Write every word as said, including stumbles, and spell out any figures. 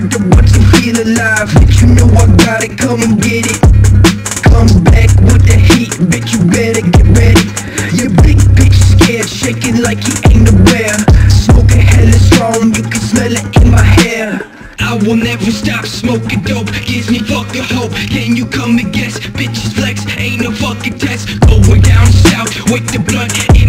to watch you feel alive. Bitch, you know I got it, come and get it. Come back with the heat, bitch, you better get ready. Your big bitch scared, shaking like he ain't aware. Smoking hella strong, you can smell it in my hair. I will never stop smoking dope, gives me fucking hope. Can you come and guess? Bitches flex, ain't no fucking test. Going down south with the blunt in